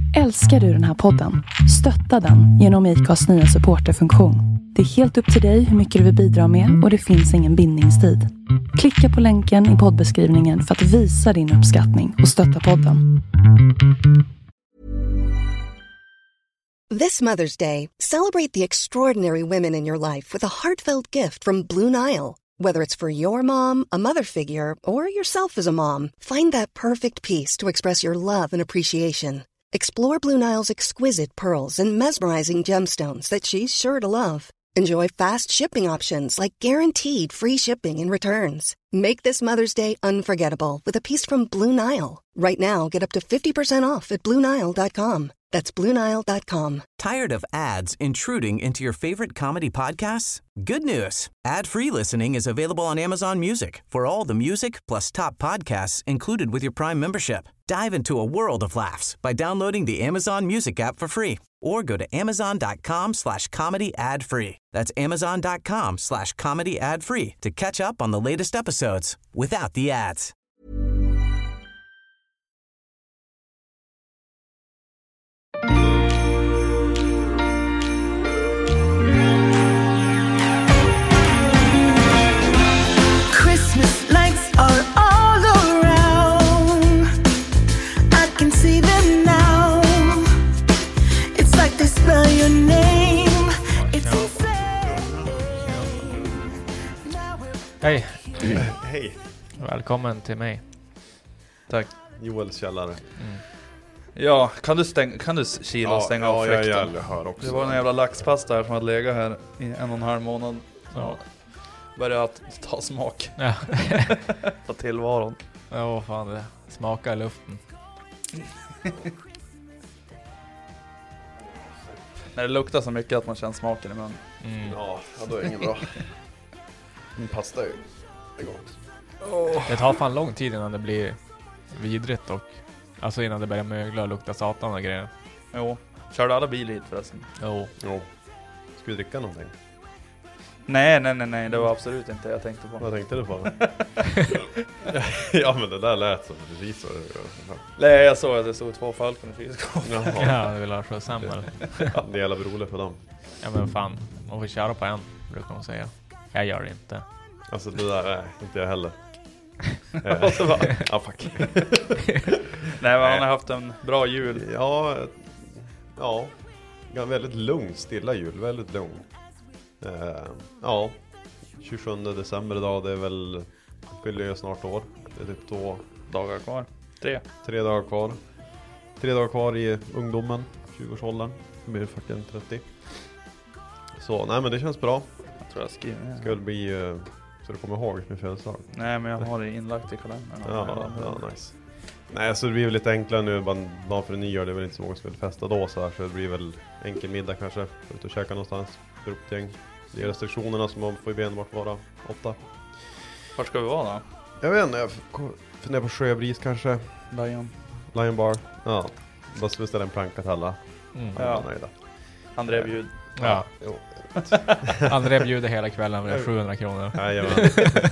Älskar du den här podden? Stötta den genom IKAs nya supporterfunktion. Det är helt upp till dig hur mycket du vill bidra med och det finns ingen bindningstid. Klicka på länken i poddbeskrivningen för att visa din uppskattning och stötta podden. This Mother's Day, celebrate the extraordinary women in your life with a heartfelt gift from Blue Nile. Whether it's for your mom, a mother figure, or yourself as a mom, find that perfect piece to express your love and appreciation. Explore Blue Nile's exquisite pearls and mesmerizing gemstones that she's sure to love. Enjoy fast shipping options like guaranteed free shipping and returns. Make this Mother's Day unforgettable with a piece from Blue Nile. Right now, get up to 50% off at BlueNile.com. That's BlueNile.com. Tired of ads intruding into your favorite comedy podcasts? Good news. Ad-free listening is available on Amazon Music for all the music plus top podcasts included with your Prime membership. Dive into a world of laughs by downloading the Amazon Music app for free or go to amazon.com/comedy ad-free. That's amazon.com/comedy ad-free to catch up on the latest episodes without the ads. Christmas lights are all around. I can see them now. It's like they spell your name. It's insane. Hej, Hej, välkommen till mig. Tack. Joels källare. Ja, kan du kila och stänga av fläkten? Jag hör också. Det var en jävla laxpasta här som hade legat här i 1,5 månad. Ja. Började att ta smak Ja, på tillvaron. ja fan, det smakar i luften. När det luktar så mycket att man känner smaken i munnen. Ja, då är det inget bra. Min pasta är ju gott. Det tar fan lång tid innan det blir vidrigt och alltså innan det börjar mögla och lukta satan och grejer. Jo, körde alla bil hit förresten? Jo. Jo. Ska vi dricka någonting? Nej, det var absolut inte jag tänkte på. Vad tänkte du på? Ja, men det där lät som precis så. Nej, jag såg att det stod 2 Falcon i kylskåpet. Jaha. Ja, det vill ha skjuts hem eller? Det är jävla roligt för dem. Ja men fan, man får köra på en, brukar de säga. Jag gör det inte. Alltså det där är inte jag heller. Och så bara, Ja, fuck. nej, men han har haft en bra jul. Ja, väldigt lugn, stilla jul. Väldigt lugn. Ja, 27 december idag, det är väl, fyller jag snart år. Det är typ 2 dagar kvar. 3 dagar kvar. 3 dagar kvar i ungdomen, 20-årsåldern. Det blir 40-30. Så, nej men det känns bra. Jag tror jag skriver. Ska väl bli, så du kommer ihåg min födelsedag. Nej, men jag har det inlagt i kalendern. Ja, nice. Nej, så det blir väl lite enklare nu, bara en dag för nyår. Det är väl inte så många som vill festa då så här. Så det blir väl enkel middag kanske. Ut och käka någonstans, gruppgäng. Det är restriktionerna som man får i ben bort vara 8. Vart ska vi vara då? Jag vet inte, jag funderar på Sjöbris kanske. Lion Bar. Ja, bara ska beställa en planka till alla. Ja. Nöjda. André bjud. Ja. Jo. André bjuder hela kvällen med 700 kronor. Jajamän.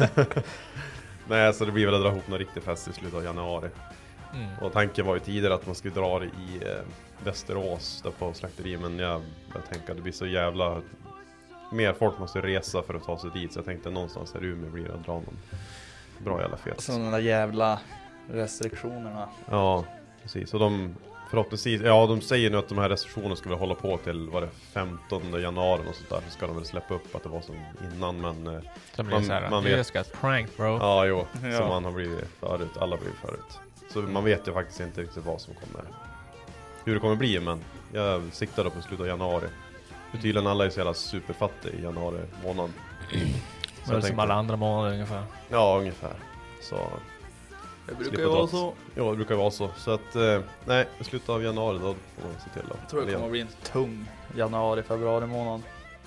Nej, så det blir väl att dra ihop någon riktig fest i slutet av januari. Och tanken var ju tidigare att man skulle dra det i Västerås där på slakteri. Men jag tänkte att det blir så jävla... Mer folk måste resa för att ta sig dit. Så jag tänkte någonstans här i Umeå blir det att dra någon bra jävla fest. Sådana där jävla restriktionerna. Ja, precis. Och de förhoppningsvis... Ja, de säger nu att de här restriktionerna ska väl hålla på till 15 januari och sånt där. Så ska de väl släppa upp att det var som innan. Men Så blir det så här, vet... du ska prank bro. Ja, jo. Ja. Som man har blivit förut. Alla har blivit förut. Så man vet ju faktiskt inte riktigt vad som kommer... Hur det kommer bli, men jag siktar då på slutet av januari. För tydligen alla är så jävla superfattiga i januari månad. Så det är som alla andra månader ungefär. Ja, ungefär. Så... Det brukar ju vara så. Ja, det brukar vara så. Så att, nej, i slutet av januari då får man se till då. Jag tror det kommer att bli en tung januari, februari månad.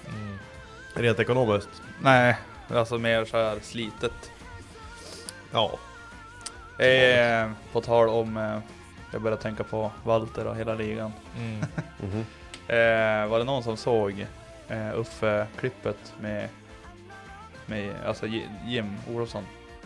Rent ekonomiskt? Nej, alltså mer så här slitet. Ja. På tal om, jag började tänka på Walter och hela ligan. Var det någon som såg Uffe-klippet med alltså Jim Olofsson?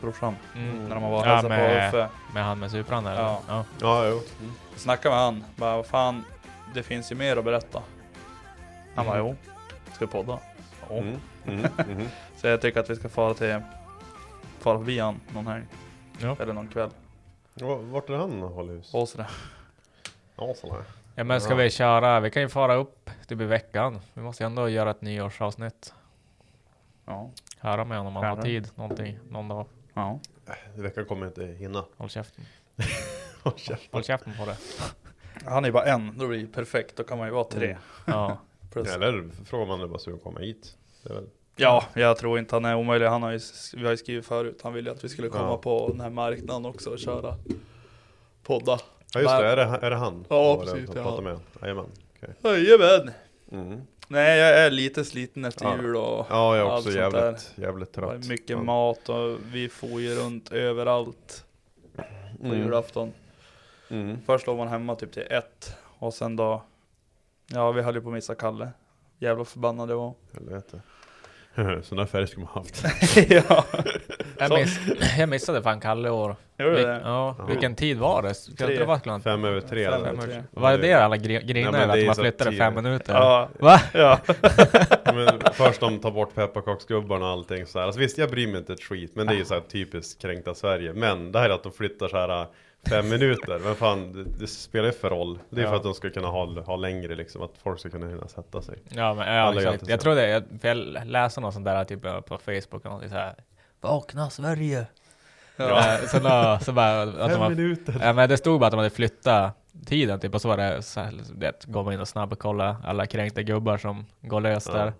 brorsan. När de var Ja, hälsade på Uffe. med han med Supran eller? Ja. Ja, jo. Snacka med han. Bara, vad fan, det finns ju mer att berätta. Han bara, jo. Ska vi podda? Ja. Så jag tycker att vi ska fara förbi han någon här. Ja. Eller någon kväll. Vart är han håller hus? Åsre. Åsre. Ja, men ska vi köra? Vi kan ju fara upp typ i veckan. Vi måste ju ändå göra ett nyårsavsnitt. Ja. Höra med honom om han har tid. Någon dag. Ja. I veckan kommer jag inte hinna. Håll käften. Håll käften på det. Han är bara en, då blir det perfekt. Då kan man ju vara 3. Ja. Eller frågar man det bara så att komma hit. Det är väl... Ja, jag tror inte han är omöjlig. Vi har ju skrivit förut. Han ville att vi skulle komma på den här marknaden också och köra podda. Ja just det, är det han? Ja, precis. Med. Jajamän. Okay. Jajamän. Nej, jag är lite sliten efter jul och ja, jag är också jävligt trött. trött. Mycket mat och vi får ju runt överallt på julafton. Först låg man hemma typ till 1 och sen då, ja, vi höll ju på att missa Kalle. Jävla förbannad det var. Helvete. Sådana färger skulle man haft. Ja. Jag missade fan Kalle år. Ja, vilken tid var det? 5:03. Var det alla griner att man flyttade 5 minuter? Ja. Va? Ja. Men först de tar bort pepparkaksgubbarna och allting så här. Alltså visst, jag bryr mig inte ett skit, men det är ju så här typiskt kränkta Sverige. Men det här är att de flyttar så här 5 minuter. Men fan, det spelar ju för roll. Det är för att de ska kunna ha längre liksom, att folk ska kunna hinna sätta sig. Ja, men exakt. Jag tror det, jag läser något sånt där typ på Facebook och så här. Vakna Sverige. Ja. Så bara att 5 minuter. Ja, men det stod bara att de hade flyttat tiden typ, och så var det så här, går man in och snabbt kolla alla kränkta gubbar som går lös där.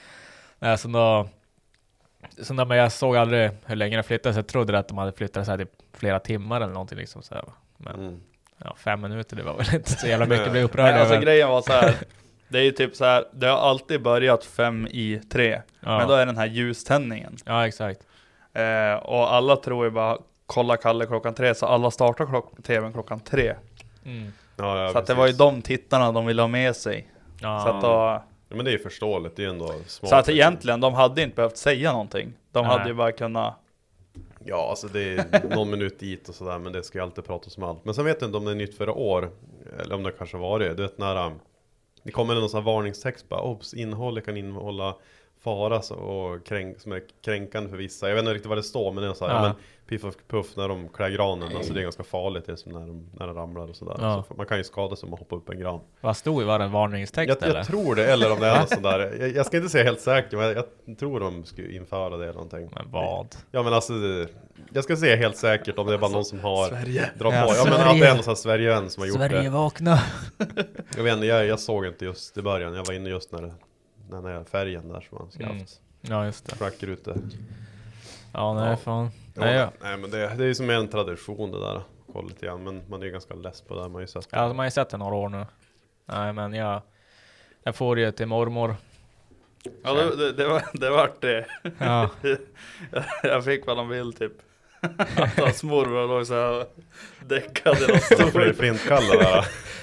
Så men jag såg aldrig hur länge det flyttade, så jag trodde att de hade flyttat så här typ flera timmar eller någonting liksom så här. Men 5 minuter, det var väl inte så jävla mycket att bli upprörd över. Alltså grejen var så här. Det är ju typ så här, det har alltid börjat 5:03. Men då är den här ljuständningen. Ja, exakt. Och alla tror ju bara kolla Kalle klockan 3, så alla startar tvn klockan 3. Ja, så att det var ju de tittarna de ville ha med sig. Ja. Så att då, ja, men det är ju förståeligt, det är ändå smart. Så att egentligen, de hade inte behövt säga någonting. De hade ju bara kunnat... Ja, alltså det är någon minut dit och sådär, men det ska ju alltid pratas om allt. Men sen vet jag inte om det är nytt för år, eller om det kanske var det. Du vet när det kommer någon sån här varningstext bara, obs, innehållet kan innehålla fara och som är kränkande för vissa. Jag vet inte riktigt vad det står, men det är så här, ja, men piff och puff när de klär granen, alltså det är ganska farligt det är som när de ramlar och sådär. Ja. Så man kan ju skada sig om man hoppar upp en gran. Vad stod? Var det en varningstext eller? Jag tror det, eller om det är något sånt där. Jag ska inte säga helt säkert, men jag tror de skulle införa det eller någonting. Men vad? Ja, men alltså jag ska säga helt säkert om det är bara någon som har Sverige. Dra på. Ja, men att det är någon sån här Sverigevän som har gjort Sverige det. vakna. Jag vet inte, jag såg inte just i början. Jag var inne just när den här färgen där som man ska haft. Ja, just det. Tracker ute. Ja, nej, fan. Nej, men det är ju som en tradition det där. Kolla lite grann, men man är ju ganska less på det. Man har ju sett det. Ja, man har ju sett det några år nu. Nej, men jag får ju till mormor. Ja, det vart det. Ja. Jag fick vad de vill typ. Hans mormor låg så här däckade någon stor flintkallar där.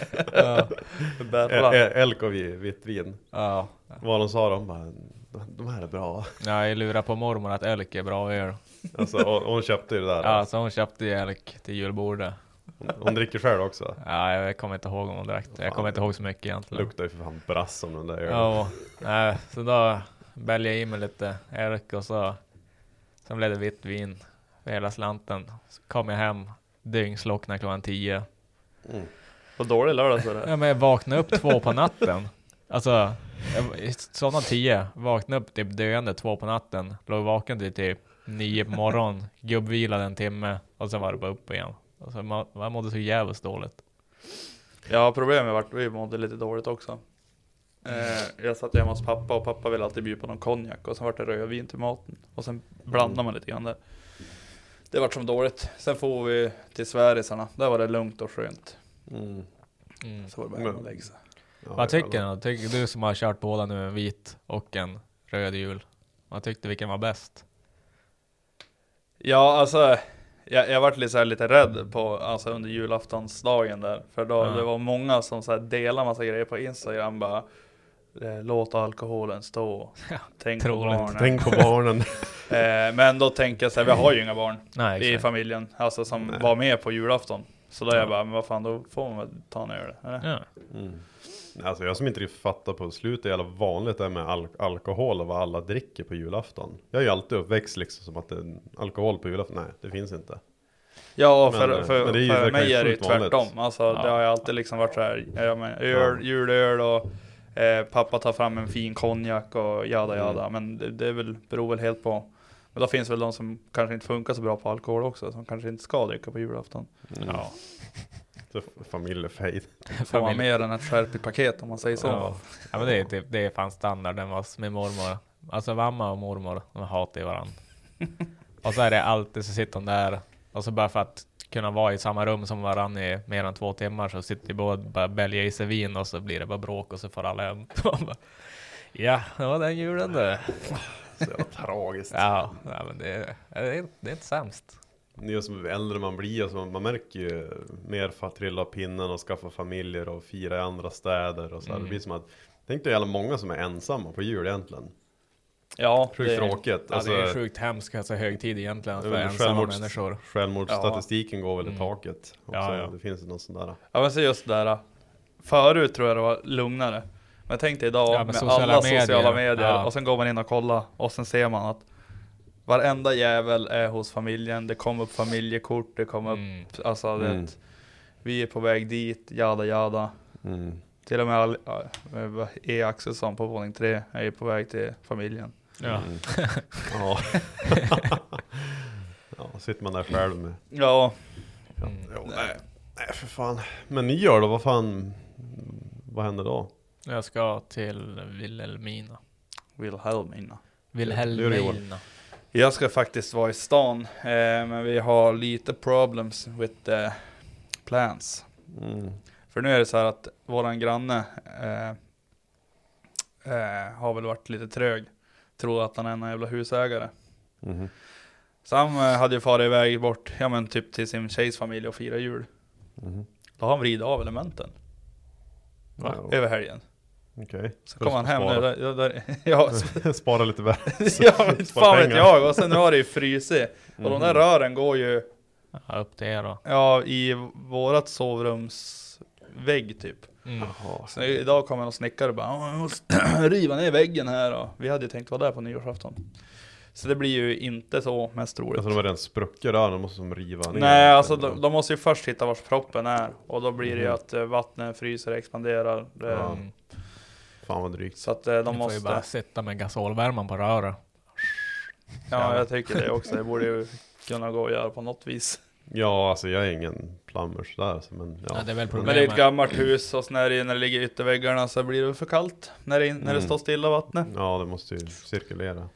Berra. Elk och vitt vin. Ja. Vad de sa, de bara, de här är bra. Ja, jag lurar på mormor att elk är bra öl. Alltså, och hon köpte ju det där. Ja, så hon köpte ju elk till julbordet. Hon dricker själv också. Ja, jag kommer inte ihåg om hon direkt. Jag kommer inte ihåg så mycket egentligen. Luktar ju för fan brass om den där ölen. Ja, nej, så då bälgade jag i mig lite elk och så sen blev det vitt vin för hela slanten. Så kom jag hem, dyngslocknade klockan 10. Vad dålig lördag så det. Ja, men jag vaknade upp 2 på natten. Alltså, sådana 10. Vaknade upp typ döende 2 på natten. Låg vaken till typ 9 på morgon. Gubbvilade en timme. Och sen var det bara upp igen. Alltså, man mådde så jävligt dåligt. Ja, problemet var att vi mådde lite dåligt också. Jag satt hemma hos pappa och pappa ville alltid bjuda på någon konjak. Och sen var det rödvin till maten. Och sen blandade man lite grann där. Det var som dåligt. Sen får vi till Sverigesarna. Där var det lugnt och skönt. Så var det bara att lägga sig. Ja, vad tycker du? Tycker du som har kört båda nu, en vit och en röd jul? Vad tyckte vilken var bäst? Ja, alltså jag varit lite rädd på alltså under julaftonsdagen där, för då det var många som så här delade massa grejer på Instagram bara låt alkoholen stå. Tänk på troligt. barnen. Tänk på barnen. Men då tänker jag så här, vi har ju inga barn Nej, i exakt. familjen. Alltså som var med på julafton. Så då är jag bara, men vad fan, då får man väl ta en öl. Eller? Ja. Alltså jag som inte riktigt fattar på slutet är jävla vanligt det med alkohol och vad alla dricker på julafton. Jag är ju alltid uppväxt liksom som att det är alkohol på julafton. Nej, det finns inte. Ja, Men för det är ju mig verkligen är det ju sjukt vanligt. tvärtom. Alltså, det har ju alltid liksom varit så här, julöl och pappa tar fram en fin konjak och jada. Men det är väl, beror väl helt på. Men då finns väl de som kanske inte funkar så bra på alkohol också, som kanske inte ska dricka på julafton. Ja. Så familjefejd. Får man mer än ett skärpigt paket om man säger så. Ja. Ja, men det är fan standard den var med mormor. Alltså mamma och mormor, de hatar ju varandra. Och så är det alltid så sitter de där. Och så bara för att kunna vara i samma rum som varann i mer än 2 timmar så sitter de båda bara bälja i sig vin och så blir det bara bråk och så får alla hem. Ja, det var den julen det. Så jävla tragiskt. Ja, men det är inte sämst. Ju som äldre man blir, alltså man märker ju mer för att trilla av pinnen och skaffa familjer och fira i andra städer och så här. Det blir som att, tänk dig jävla många som är ensamma på jul egentligen. Ja, Sjukt tråkigt. Ja, Alltså, det är sjukt hemskt, alltså högtid egentligen för ensamma människor. Självmordsstatistiken går väl i taket också. Ja. Det finns någon sån där. Ja, men så just det där. Förut tror jag det var lugnare. Men tänk dig idag med sociala alla medier. sociala medier. Ja. Och sen går man in och kollar. Och sen ser man att varenda jävel är hos familjen. Det kommer upp familjekort. Det kommer upp, alltså det, vi är på väg dit, jada. Till och med Axelsson på våning 3 är ju på väg till familjen. Ja. Ja. Ja, sitter man där själv med. Ja. Jo, nej, för fan. Men nyår då, vad händer då? Jag ska till Vilhelmina. Wilhelmina. Jag ska faktiskt vara i stan. Men vi har lite problems with the plans. För nu är det så här att våran granne har väl varit lite trög. Tror att han är en jävla husägare. Så han hade ju farit iväg bort, ja men typ till sin tjejs familj och fira jul. Då har han vridit av elementen. Över helgen. Okej. Så kom han hem nu. Spara lite värre. Ja, fan vet jag. Och sen har det ju frysit. Och de där rören går ju upp till er då. Ja, i vårat sovrumsvägg typ. Så idag kom en och snickare och bara, jag måste riva ner väggen här. Och vi hade ju tänkt vara där på nyårsafton. Så det blir ju inte så mest roligt. Alltså de är den spruckor där, de måste som riva ner. Nej, alltså de måste ju först hitta vars proppen är. Och då blir det ju att vattnet fryser, expanderar. Fan vad drygt. Så att de får måste ju bara sätta med gasolvärman på röret. Ja, jag tycker det också. Det borde ju kunna gå att göra på något vis. Ja, alltså jag är ingen plumbers där. Men, ja. Det är väl men det är ett gammalt hus och när det ligger ytterväggarna så blir det för kallt när det står stilla vattnet. Ja, det måste ju cirkulera.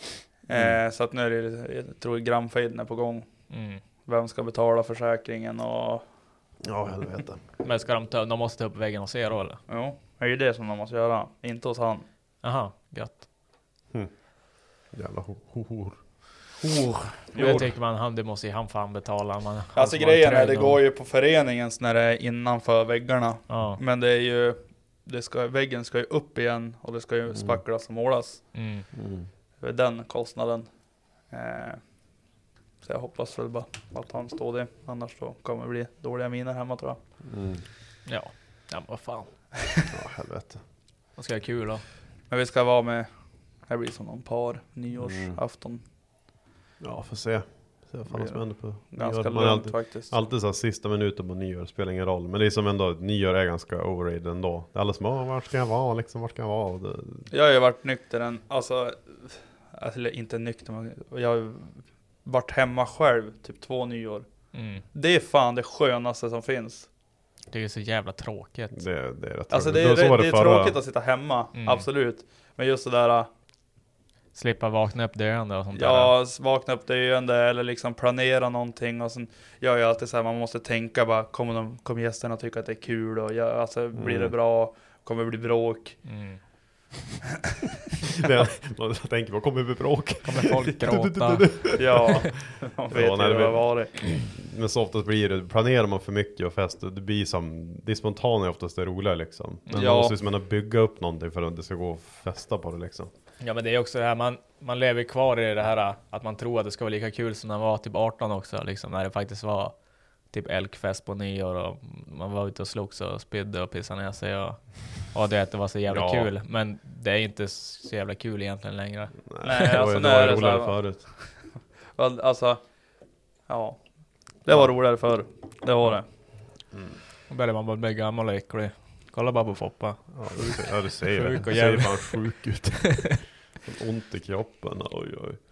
Så att nu är det, jag tror grannfejden är på gång. Vem ska betala försäkringen och... Ja, helvete. Men ska de måste ta upp väggen och se då eller? Jo, det är ju det som de måste göra. Inte hos han. Aha, gött. Jävla hor. Jag tycker det måste ju han fan betala. Alltså grejen är, det går ju på föreningens när det är innanför väggarna. Ja. Men det är ju, väggen ska ju upp igen och det ska ju spacklas och målas. Den kostnaden. Så jag hoppas väl bara att han står det. Annars då kommer det bli dåliga miner hemma tror jag. Ja, men vad fan. Ja, helvete. Man ska ha kul då. Men vi ska vara med, det blir som någon nyårsafton. Ja, får se. Se vad fan som händer på ganska nyår. lugnt faktiskt. Alltid så här, sista minuten på nyår spelar ingen roll. Men det är som ändå, nyår är ganska overrated ändå. Det är alla som, var ska jag vara liksom, var ska jag vara? Jag har ju varit nykter alltså inte nykter, men jag har varit hemma själv typ 2 nyår. Det är fan det skönaste som finns. Det är ju så jävla tråkigt. Det är rätt alltså tråkigt. Det är tråkigt att sitta hemma, absolut. Men just det där... Slippa vakna upp döende och sånt där. Ja, vakna upp döende eller liksom planera någonting. Och sen gör jag alltid så här, man måste tänka bara, kommer gästerna tycka att det är kul? Och alltså, blir det bra? Kommer det bli bråk? Man tänker, vad kommer vi bråk? Kommer folk gråta? Ja, man vet Ja, ju nej, vad det var det. Men så oftast blir det, planerar man för mycket och fest, det blir som, det är spontant oftast det roliga liksom. Men man måste liksom bygga upp någonting för att det ska gå att festa på det liksom. Ja, men det är också det här, man lever kvar i det här att man tror att det ska vara lika kul som när man var typ 18 också, liksom, när det faktiskt var typ älgfest på nyår och man var ute och slogs och spydde och pissade ner sig och det var så jävla kul, men det är inte så jävla kul egentligen längre. Nej, alltså det var det roligare så förut. Alltså, ja, det var roligare förr. Det var det. Och började man bara bli gammal och äcklig. Kolla bara på Foppa. Ja, det säger Sjuk det. och Det ser fan sjuk ut. Ont i kroppen, oj.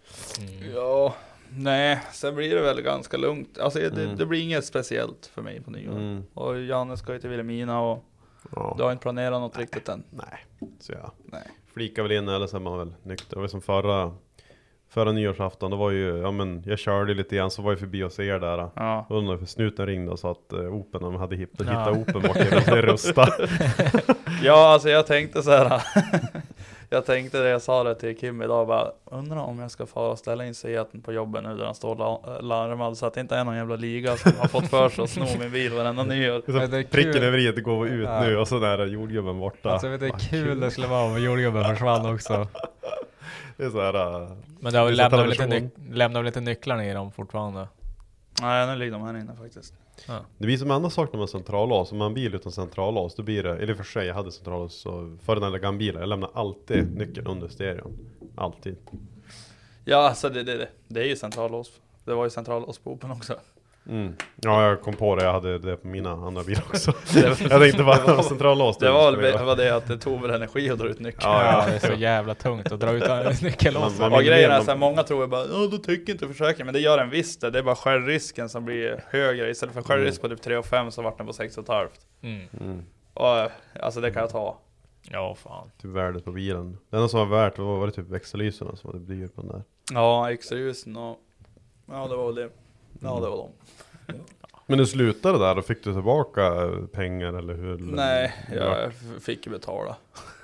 Ja, nej, sen blir det väl ganska lugnt. Alltså det blir inget speciellt för mig på nyår. Och Janne ska ju till Vilhelmina och du har inte planerat något riktigt än. Nej, så jag Nej. väl in eller så är man väl nykter. Det var som förra nyårsafton, då var ju, jag körde lite grann, så var jag förbi och ser där. Ja. Undrar för snuten ringde och sa att Open, de hade hittat Open bak i Rusta. Ja, alltså jag tänkte så här. Jag tänkte det, jag sa det till Kim idag, bara undrar om jag ska få ställa in Seaten på jobben nu där han står larmad, så att det inte är någon jävla liga som har fått för sig att sno min bil varenda nyår. Pricken över i, det går ut nu och så där jordgubben borta. Alltså vet du, kul det skulle vara om jordgubben försvann också. Det är så här, Men det har lämnar väl lite nycklarna i dem fortfarande. Nej, nu ligger de här inne faktiskt. Ja. det blir som andra saker med centrallås. Om man har en bil utan centrallås, då blir det, eller för sig, jag hade centrallås så för den här gamla bilen, jag lämnar alltid nyckeln under stereon. Alltid. Ja, alltså det är ju centrallås. Det var ju centrallås på Open också. Ja, jag kom på det, jag hade det på mina andra bilar också. Jag tänkte bara centrallås. Det var det att det tog väl energi att dra ut nyckeln. Ja, det är så jävla tungt att dra ut nyckelåsen. Och grejen är så här, många tror bara, då tycker inte försäkringen, men det gör en visst det. Det är bara självrisken som blir högre. Istället för självrisk på typ 3,5 så vart den på 6,5. Och alltså det kan jag ta. Ja, fan. Typ värdet på bilen. Det enda som var värt var det typ växellyserna som hade blivit på den där. Ja, extra-ljusen och ja, det var väl det. Ja, det var de. Men du slutade där och fick du tillbaka pengar eller hur? Nej, jag fick ju betala.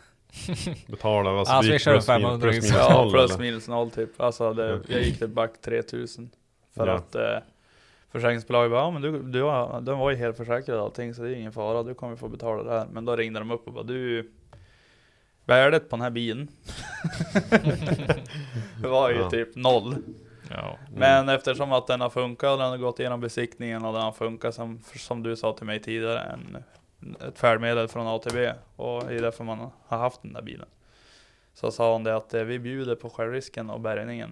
Betala, alltså vi kör 500 ja, plus minus noll typ. Alltså jag gick till back 3000 för att försäkringsbolaget bara, ja men den var ju helt försäkrad allting, så det är ingen fara, du kommer få betala det här. Men då ringde de upp och bara, du, värdet på den här bilen det var ju typ 0. Ja. Men eftersom att den har funkat, den har gått igenom besiktningen och den har funkat som du sa till mig tidigare, ett färdmedel från ATB, och det är därför man har haft den där bilen. Så sa hon det att vi bjuder på självrisken och bärgningen.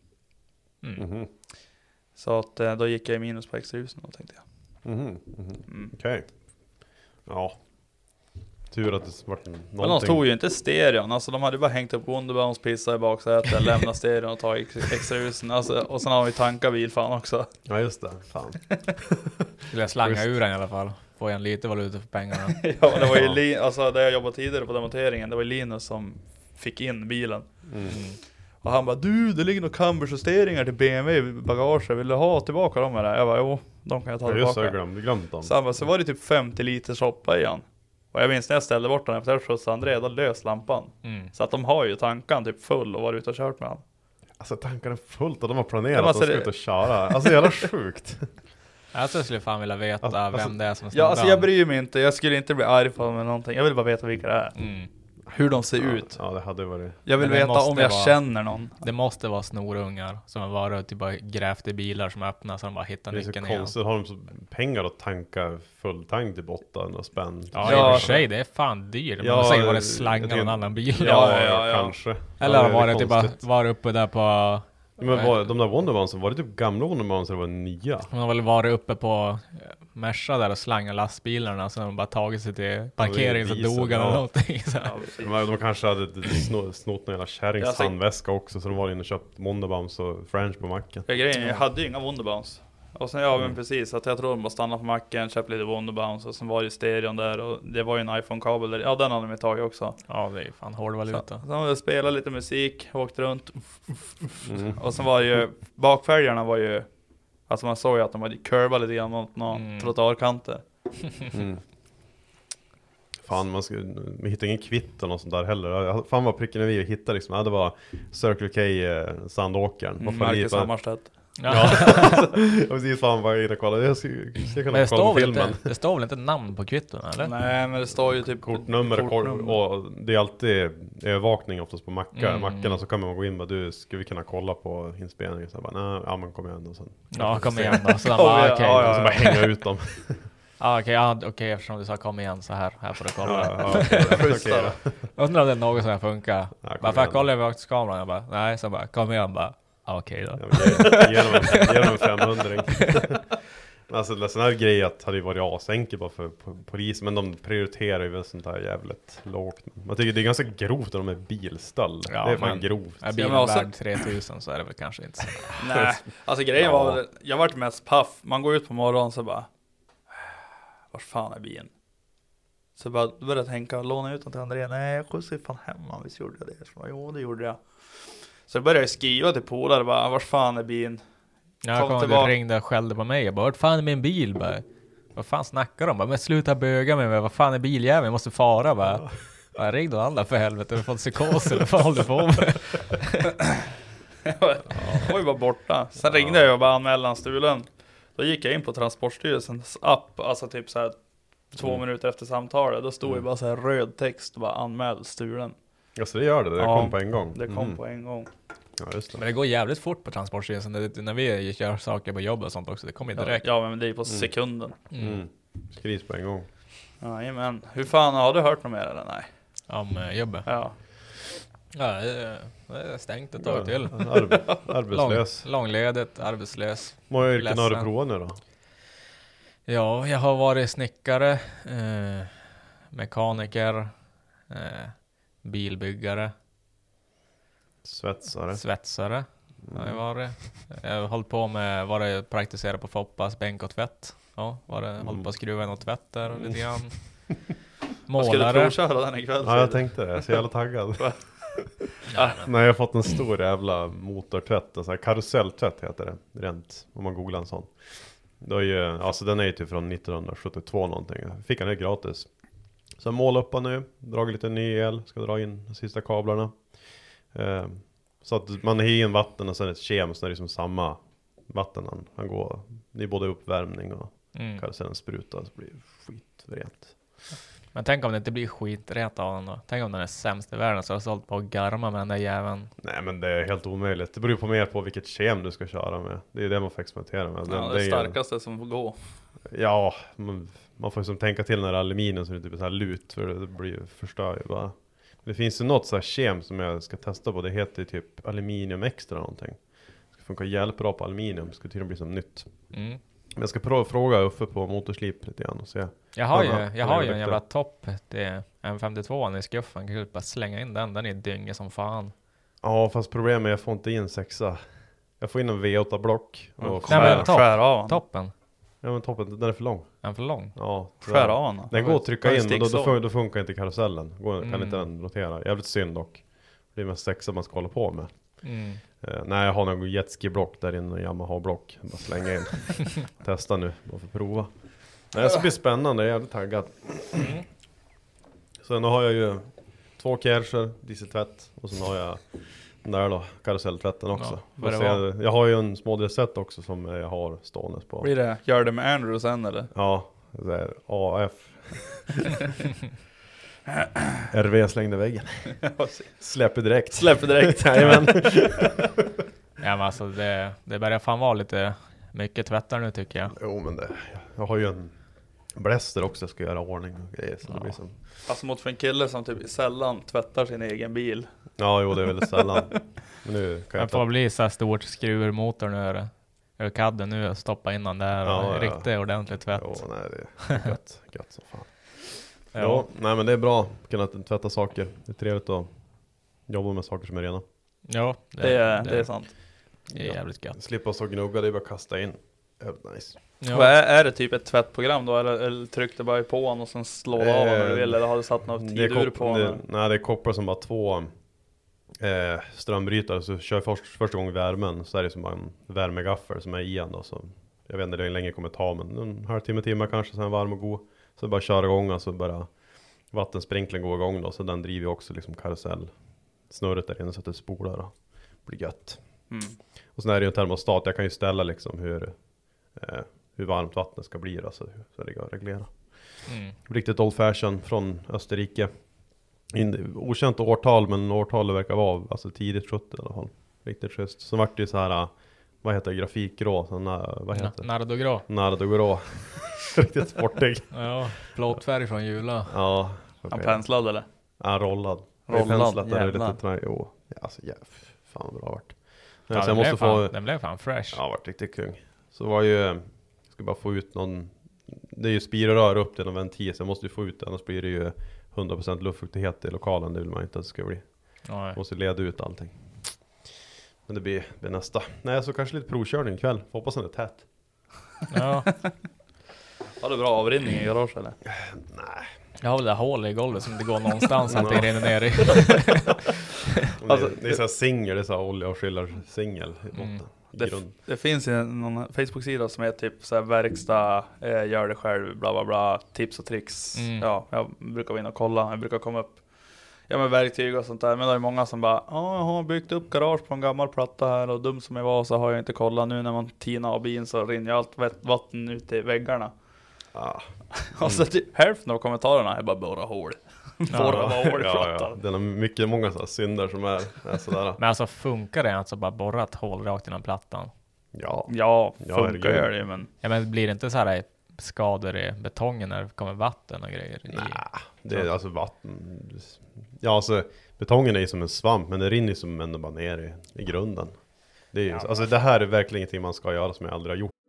Så att då gick jag i minus på extrahusen och tänkte jag. Okej. Ja. Tur att det vart någonting. Men de tog ju inte stereon, alltså de hade bara hängt upp Wonderbounds, pissa i baksätet, lämna stereon och ta extrahusen, alltså, och sen har vi tankat bil fan också. Ja just det, fan. Skulle jag slanga ur den i alla fall. Får jag lite valuta för pengarna. Ja, det var ju alltså där jag jobbade tidigare på demonteringen, det var Linus som fick in bilen. Och han bara, det ligger nog camberjusteringar till BMW i bagaget, vill du ha tillbaka dem med det? Jag bara, jo, de kan jag ta tillbaka. Just det, jag glömt dem. Så han bara, så var det typ 50 liter soppa igen. Och jag minns när jag ställde bort den efter skjuts André, då lös lampan. Så att de har ju tankan typ full och var ute och kört med han. Alltså tankarna är fullt och de har planerat att de ska ut och köra. Alltså jävla sjukt. Alltså jag skulle fan vilja veta vem det är som ja, alltså jag bryr mig inte, jag skulle inte bli arg på dem eller någonting. Jag vill bara veta vilka det är. Hur de ser ut. Ja, det hade varit. Jag vill veta om jag känner någon. Det måste vara snorungar som har varit typ bara grävt i bilar som öppnar så de bara hittar nyckeln igen. Det är så konstigt, har de så pengar att tanka full tank till 800 spänn? Ja, i och för sig, det är fan dyrt. Man har säkert varit slangad någon annan bil. Ja, kanske. Eller var det typ bara var uppe där på... Men de där Wonderbounds, var det typ gamla Wonderbounds eller var det nya? Man har väl varit uppe på Merca där och slangat lastbilarna, så de bara tagit sig till parkeringen så dog eller någonting. Så. De kanske hade snott någon jävla kärrings handväska också, så de var inne och köpt Wonderbounds och French på macken. Grejen, jag hade ju inga Wonderbounds. Och sen men precis, att jag tror de bara stannade på macken, köpte lite Wonderbounds och sen var det stereon där och det var ju en iPhone-kabel där. Ja, den hade de tagit också. Ja, det är fan hård valuta. Så de spelade lite musik, åkte runt. Och sen var ju, bakfälgarna var ju, alltså man såg ju att de hade curvat lite grann mot någon trottoarkanter. Fan, vi hittade ingen kvitton och sånt där heller. Fan vad pricken vi hittade liksom. Det var Circle K Sandåkern. Marcus Hammarstedt. Ja. Precis, fan vad jag kollade. Jag ska Men kunna kolla på filmen. Det står väl inte namn på kvitton, eller? Nej, men det står ju typ Kortnummer. Och det är alltid övervakning oftast på mackarna, så kan man gå in och du, ska vi kunna kolla på inspelningen? Så jag bara, nej, ja men kom igen och sen. Ja, kom igen då. Så bara, okej. Och så bara hänga ut dem. Okej, eftersom du sa kom igen så här får du kolla. Okej då. Jag undrar om det är något som funkar. Ja, Bara för att kolla övervakningskameran, jag bara, nej, så bara, kom igen, bara, okej då. Genom en 500. Alltså det är sån här grej att hade ju varit asenkelt bara för polisen, men de prioriterar ju väl sånt här jävligt lågt. Man tycker det är ganska grovt när de är bilstöld. Ja, det är fan grovt. Är bilen värd 3000 så är det väl kanske inte så. Nej, alltså grejen var väl, jag vart mest paff. Man går ut på morgonen så bara, var fan är bilen? Så bara började jag tänka, låna ut den till André. Nej, jag skjutsade fan hemma, visst gjorde jag det? Så bara, jo, det gjorde jag. Så jag började skriva till polare, bara, var fan är bilen? Jag kom tillbaka. Du ringde och skällde på mig. Jag bara, vart fan är min bil? Bara, vad fan snackar de? Bara, men sluta böga med mig. Vad fan är biljäveln? Jag måste fara. Bara, jag ringde alla för helvete. Har du fått psykos eller vad fan håller du på med? Jag var ju bara borta. Sen ringde jag och bara anmälde han stulen. Då gick jag in på Transportstyrelsens app. Alltså typ så här 2 minuter efter samtalet. Då stod ju bara så här röd text och bara anmäld stulen. Ja, så det gör det. Det kom på en gång. Det kom på en gång. Ja, just det. Men det går jävligt fort på Transportstyrelsen när vi gör saker på jobb och sånt också. Det kommer ju direkt. Ja, men det är på sekunden. Skrivs på en gång. Ja, men hur fan, har du hört något mer eller nej? Om jobbet? Ja. Ja, det är stängt ett tag till. Arbetslös. Långledigt, arbetslös. Hur många yrken har du provat nu då? Ja, jag har varit snickare, mekaniker, bilbyggare. Svetsare har jag varit. Jag har hållit på med, praktisera på Foppas, bänk och tvätt. Ja, hållit på att skruva något tvätt där och lite grann. Målare. Ska du provköra den ikväll? Ja, jag tänkte det. Jag är så jävla taggad. Nej, jag har fått en stor jävla motortvätt. Alltså, karuselltvätt heter det. Rent, om man googlar en sån. Då är ju, alltså den är ju typ från 1972 någonting. Jag fick den gratis. Så jag målar upp nu. Dragit lite ny el. Ska dra in de sista kablarna. Så att man har in vatten och sen ett kem. Så är det liksom samma vatten han går. Det är både uppvärmning och karusellen sprutar. Så blir det skitrent. Men tänk om det inte blir skitrent av den då. Tänk om den är sämst i världen så har jag sålt på att garma med den där jäveln. Nej, men det är helt omöjligt. Det beror på mer på vilket kem du ska köra med. Det är det man får experimentera med. Ja, det starkaste som får gå. Ja, man får liksom tänka till när det är aluminium så det är typ så här lut. För det blir förstör ju bara. Det finns ju något så här kem som jag ska testa på. Det heter typ aluminium extra någonting. Det ska funka jävligt bra på aluminium. Det ska tydligen bli som nytt. Men jag ska fråga Uffe på motorslip lite grann och se. Jag har ju en jävla topp. Det är en 52 i skuffen. Jag kan bara slänga in den. Den är dynga som fan. Ja, fast problemet är att jag får inte in 6. Jag får in en V8-block. Och skär av toppen. Ja, men toppen, den är för lång. Den är för lång? Ja. Skär av den. Den går att trycka in, men då funkar inte karusellen. Kan inte den rotera. Jävligt synd dock. Det är mest 6 man ska hålla på med. Nej, jag har någon jetski-block där inne, Yamaha-block. Bara slänga in. Testa nu, bara för att prova. Nej, det ska bli spännande, jag är jävligt taggad. Så nu har jag ju 2 Kärcher, dieseltvätt. Och så har jag den där då, karuselltvätten också. Ja, jag har ju en smådelsset också som jag har stående på. Blir det, gör det med Andrew sen eller? Ja, det är AF. RV slängde väggen. Släpper direkt. Jajamän. Ja, men alltså det börjar fan vara lite mycket tvättar nu tycker jag. Jo, men jag har ju en bläster också, jag ska göra ordning och grejer. Så det blir som... Alltså mot för en kille som typ sällan tvättar sin egen bil. Ja, jo, det är väldigt sällan. Men nu kan jag får bli så här stort skruvmotor nu är det. Jag kadde nu och stoppa in den där och riktigt ordentligt tvätt. Jo, nej, det är gött som fan. Ja, nej men det är bra att kunna tvätta saker. Det är trevligt att jobba med saker som är rena. Ja, det är sant. Det är jävligt gött. Slippa så gnugga, det är bara att kasta in. Nice. Ja. Och är det typ ett tvättprogram då? Eller tryckte bara på honom och sen slår av honom när du vill? Eller har du satt något tidur på honom? Nej, det är koppar som bara 2 strömbrytare. Så kör första gången värmen så är det som en värmegaffel som är i en då. Så jag vet inte hur länge det kommer ta, men en halvtimme kanske så är den varm och god. Så bara köra igång och så bara vattensprinkeln går igång då, så den driver också liksom karusellsnurret där inne så att det spolar och blir gött. Och sen är det ju en termostat, jag kan ju ställa liksom hur varmt vattnet ska bli då, så det går att reglera. Riktigt old fashion från Österrike. Okänt årtal, men årtalet verkar vara alltså tidigt 70 i alla fall. Riktigt schysst. Så vart det ju så här, vad heter grafikgrå? Vad heter Nardogrå. Nardogrå. Riktigt sportig. Ja, plåtfärg från Jula. Ja. Han penslad eller? Ja, rollad. Rollad, jävlar. Alltså, fan vad bra vart. Ja, så den blev fan fresh. Ja, vart riktigt kung. Så var ju, jag ska bara få ut någon, det är ju spirrör upp till en ventil, så jag måste ju få ut det, annars blir det ju 100% luftfuktighet i lokalen, det vill man inte att det ska bli. Nej. Måste leda ut allting. Men det blir nästa. Nej, så kanske lite provkörning ikväll. Hoppas den är tätt. Ja. Har du bra avrinning i garage eller? Nej. Jag har väl det hål i golvet som det går någonstans att det rinner ner i. Det är så här singel, det är så här olja och skillar singel i botten. Det finns någon Facebook-sida som är typ så här verkstad, gör det själv, bla bla bla, tips och tricks. Ja, jag brukar vara inne och kolla, jag brukar komma upp med verktyg och sånt där. Men det är många som bara, jag har byggt upp garage på en gammal platta här, och dum som jag var så har jag inte kollat. Nu när man tinar av bilen så rinner allt vatten ut i väggarna. Och så typ hälften av kommentarerna är bara borra hål. Borra hål i plattan. Det är många sådana synder som är sådär. Men alltså funkar det alltså bara borra ett hål rakt i den plattan? Ja, funkar det, men... Ja, men blir det inte så här skador i betongen när det kommer vatten och grejer? Nej, det är alltså vatten. Ja, alltså betongen är ju som en svamp, men det rinner som ändå bara ner i grunden. Det är ju, alltså det här är verkligen ingenting man ska göra som jag aldrig har gjort.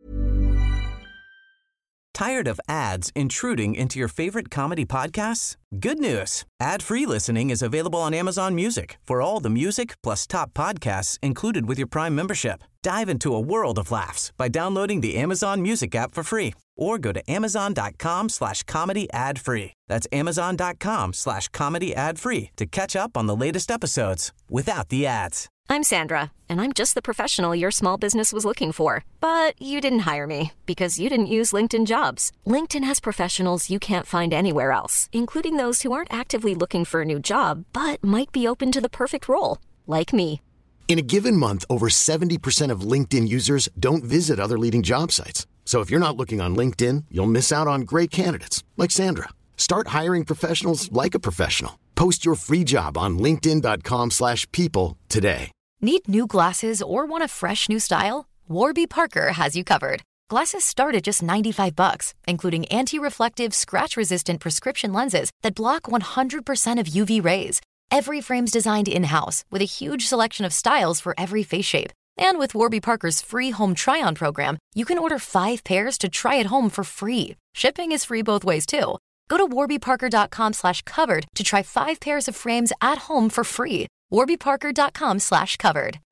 Tired of ads intruding into your favorite comedy podcasts? Good news. Ad-free listening is available on Amazon Music for all the music plus top podcasts included with your Prime membership. Dive into a world of laughs by downloading the Amazon Music app for free or go to amazon.com/comedy ad-free. That's amazon.com/comedy ad-free to catch up on the latest episodes without the ads. I'm Sandra, and I'm just the professional your small business was looking for. But you didn't hire me because you didn't use LinkedIn Jobs. LinkedIn has professionals you can't find anywhere else, including those who aren't actively looking for a new job, but might be open to the perfect role, like me. In a given month, over 70% of LinkedIn users don't visit other leading job sites. So if you're not looking on LinkedIn, you'll miss out on great candidates, like Sandra. Start hiring professionals like a professional. Post your free job on linkedin.com/people today. Need new glasses or want a fresh new style? Warby Parker has you covered. Glasses start at just $95, including anti-reflective, scratch-resistant prescription lenses that block 100% of UV rays. Every frame's designed in-house with a huge selection of styles for every face shape. And with Warby Parker's free home try-on program, you can order 5 pairs to try at home for free. Shipping is free both ways too. Go to warbyparker.com/covered to try 5 pairs of frames at home for free. warbyparker.com/covered.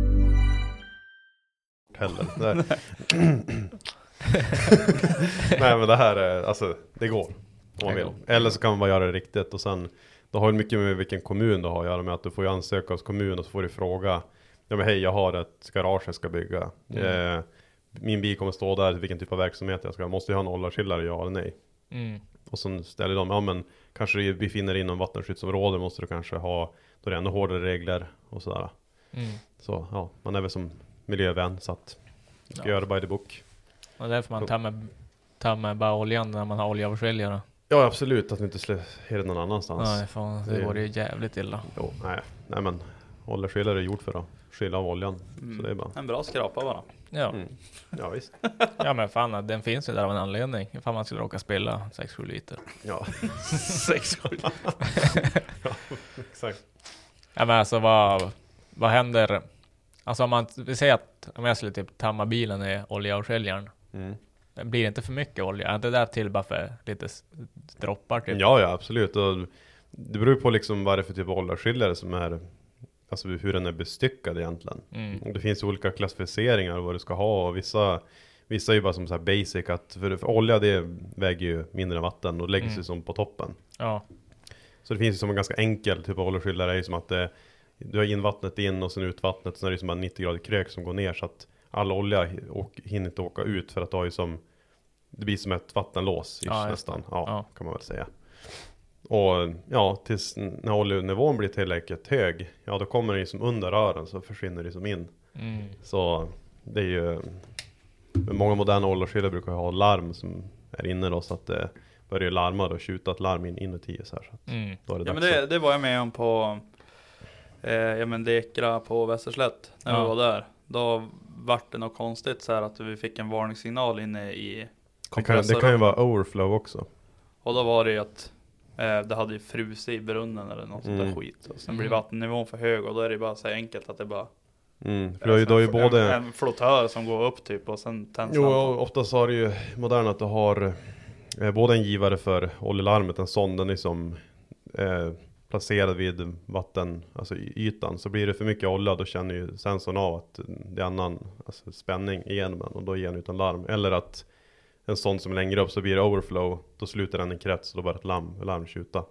Nej, men det här är, alltså, det går om man vill. Eller så kan man bara göra det riktigt. Och sen, det har ju mycket med vilken kommun du har att göra med. Att du får ju ansöka hos kommun och så får du fråga, ja men hej, jag har ett garage jag ska bygga. Min bil kommer stå där, vilken typ av verksamhet jag ska. Måste jag ha en ålderskillare, ja eller nej? Och så ställer de, ja men kanske vi befinner inom vattenskyddsområde, måste du kanske ha, då är det ännu hårdare regler och sådär. Så ja, man är väl som miljövän, så att du ska göra by the book. Och därför man tömmer bara oljan när man har oljeavskiljare. Ja, absolut, att du inte släpper det någon annanstans. Nej, fan, det vore ju jävligt illa. Jo, nej men oljeavskiljare är gjort för att skilja av oljan. Så det är bara en bra skrapa bara. Ja. Ja, visst. Ja, men fan, den finns ju där av en anledning. Ifall man skulle råka spilla 6-7 liter. Ja. 6-7 liter. Ja, exakt. Ja, men alltså vad händer? Alltså om vi säger att om jag skulle typ tamma bilen i oljeavskiljaren. Blir det inte för mycket olja? Är det där till bara för lite droppar typ? Ja, absolut. Och det beror på liksom vad det är för typ av oljeavskiljare som är, alltså hur den är bestyckad egentligen. Och det finns olika klassificeringar vad du ska ha, och vissa är ju bara som så här basic, att för olja, det väger ju mindre än vatten och lägger sig som på toppen. Ja. Så det finns ju som en ganska enkel typ av oljeavskiljare, är ju som att du har in vattnet in och sen ut vattnet, så är det som bara 90 grader krök som går ner, så att all olja hinner inte åka ut, för att det blir som ett vattenlås nästan. Ja, kan man väl säga. Och ja, tills när oljenivån blir tillräckligt hög, ja då kommer det som under rören så försvinner det som in. Så det är ju, många moderna oljeskyddar brukar ha larm som är inne då, så att det börjar larma och skjuta ett larm inuti så här. Så att då är det men det var jag med om på Dekra på Västerslätt när vi var där. Då vart det något konstigt så här att vi fick en varningssignal inne i kompressorn. Det kan ju vara overflow också. Och då var det ju att det hade ju frusit i brunnen eller något sånt där skit. Och sen blir vattennivån för hög och då är det bara så enkelt att det bara för då är ju både en flottör som går upp typ och sen tänds. Jo, oftast har det ju modernt att du har både en givare för oljelarmet, en sån, den är som placerad vid vatten, alltså i ytan. Så blir det för mycket olja, då känner ju sensorn av att det är annan spänning igenom den och då ger den utan larm. Eller att en sån som är längre upp så blir det overflow, då slutar den i krets och då börjar ett larm skjuta.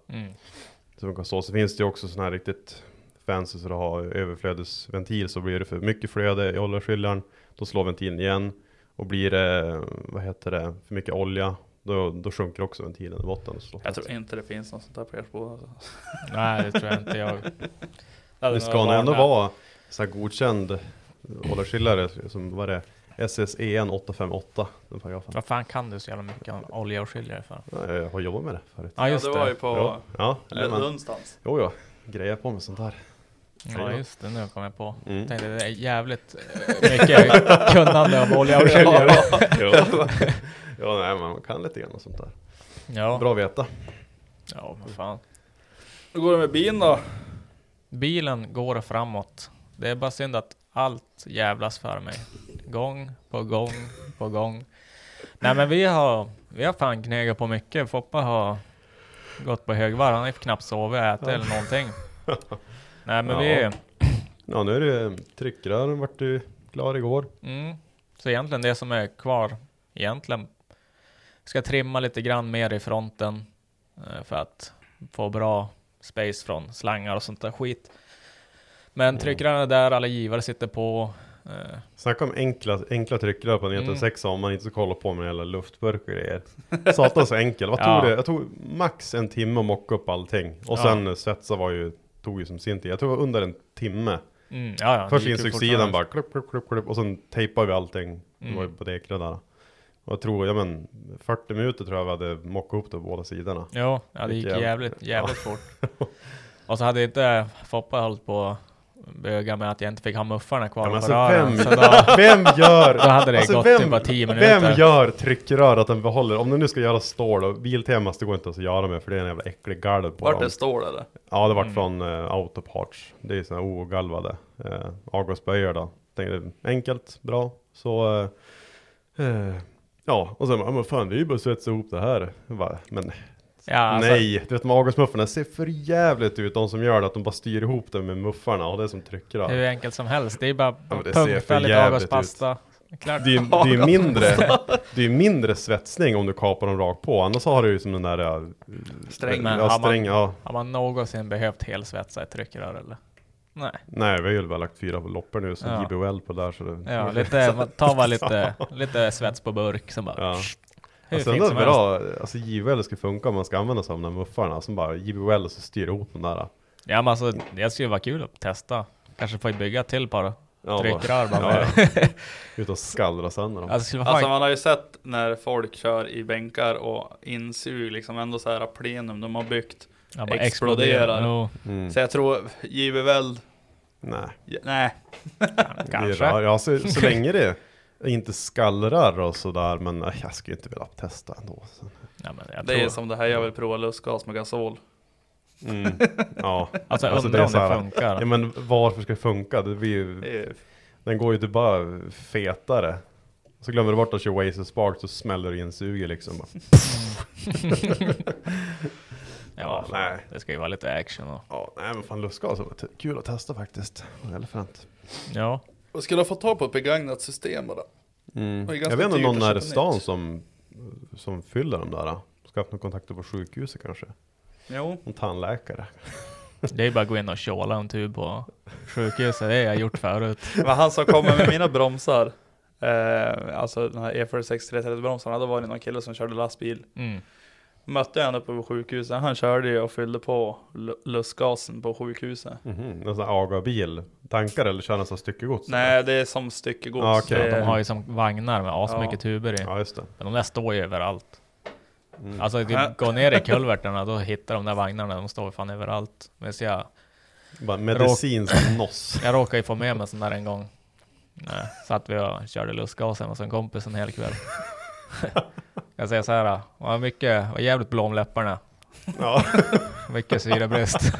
Så finns det ju också sån här riktigt fancy så du har överflödesventil, så blir det för mycket flöde i oljeskiljaren, då slår ventilen igen och blir det, för mycket olja, då sjunker också ventilen i botten. Jag tror inte det finns något sånt där på Ersbo. Nej, det tror jag inte jag. Det ska nog ändå vara så här godkänd oljeskiljare som var det SSEN 858, den paragrafen. Vad fan kan du så jävla mycket om oljeskiljare för? Ja, jag har jobbat med det förut. Ja, just det var ju på någonstans. Jo, grejer på med sånt här. Ja, just det, nu kom jag på. Tänkte, det är jävligt mycket kunnande om oljeskiljare. Ja, nej, man kan lite grann och sånt där. Ja. Bra att veta. Ja, vad fan. Hur går det med bilen då? Bilen går framåt. Det är bara synd att allt jävlas för mig. Gång på gång på gång. Nej, men vi har fan knegat på mycket. Foppa har gått på högvarv. Han har knappt sovit, ätit eller någonting. Nej, men Ja, nu är det tryckrören vart du klar igår. Så egentligen det som är kvar ska trimma lite grann mer i fronten för att få bra space från slangar och sånt där skit. Men tryckrören är där, alla givare sitter på. Snacka om enkla tryckrör på en 1.6 om man inte ska kolla på med hela luftburk och grejer. Satan så enkel. Vad tog det? Jag tog max en timme att mocka upp allting. Och sen svetsa tog ju som sin tid. Jag tror det var under en timme. Först insugssidan bara klupp, och sen tejpade vi allting. Det var ju på Dekra där. Och jag tror, 40 minuter tror jag vi hade mockat upp det på båda sidorna. Ja, det gick jävligt fort. Och så hade inte Foppa hållit på böga med att jag inte fick ha muffarna kvar på rören. Vem gör? Då hade det gått typ bara 10 minuter. Vem gör tryckrör att den behåller? Om den nu ska göra stål och Biltemas, det går inte att göra med för det är en jävla äcklig galv på. Vart det stål eller? Ja, det vart från Autoparts. Det är såna ogalvade avgasböjer då. Tänkte enkelt, bra. Så ja, och sen men fan, vi bara svetsa ihop det här. Men nej, du vet avgasmuffarna ser för jävligt ut. De som gör det, att de bara styr ihop det med muffarna och det som trycker. Hur enkelt som helst. Det är bara punkta lite avgaspasta. Det är mindre svetsning om du kapar dem rakt på. Annars har du ju som den där sträng. Har man någonsin behövt helsvetsa ett tryckrör eller? Nej, vi har ju bara lagt 4 loppor nu så JBL på där så det... lite svets på burk som bara... Alltså det är bra, alltså JBL ska funka om man ska använda sig av de här muffarna som bara JBL och så styr ihop den där. Ja, men alltså det skulle vara kul att testa. Kanske få bygga till bara tryckrör bara. Ut och skallra sönder dem. Alltså man har ju sett när folk kör i bänkar och insug liksom ändå så här plenum de har byggt exploderar. Så jag tror JBL Nej. Kanske. Ja, så länge det inte skallrar och sådär, men jag skulle inte vilja testa ändå. Ja, men det är som det här, jag vill prova lustgas med gasol. Ja. Alltså undrar om det funkar. Ja, men varför ska det funka? Det blir ju, den går ju inte bara fetare. Så glömmer du bort att köra Waze Spark så smäller det in suger liksom. Ja, nej. Det ska ju vara lite action. Ja, nej men fan lustgas var kul att testa faktiskt. Elefant. Ja. Och skulle jag få ta på ett begagnat system bara. Jag vet inte om någon här i stan som fyller dem där. Ska ha någon kontakter på sjukhuset kanske. Jo. En tandläkare. Det är bara att gå in och kjola en tub på sjukhuset. Det har jag gjort förut. Men han som kommer med mina bromsar. Alltså den här E46 330 bromsarna. Då var det någon kille som körde lastbil. Mötte jag uppe på sjukhuset. Han körde ju och fyllde på lustgasen på sjukhuset. Någon sån här AGA-bil. Tankar eller kör han så styckegods? Nej, det är som styckegods. Ah, okay. De har ju som vagnar med asmycket tuber i. Ja, just det. Men de där står ju överallt. Alltså gå ner i kulverterna, då hittar de där vagnarna. De står fan överallt. Men så jag... Bara medicinsk noss. Jag råkade ju få med mig sån där en gång. Nej, så att vi och körde lustgasen och så en kompis en hel kväll. Jag säger så här, var jävligt blå om läpparna. Ja. Mycket syrebrist.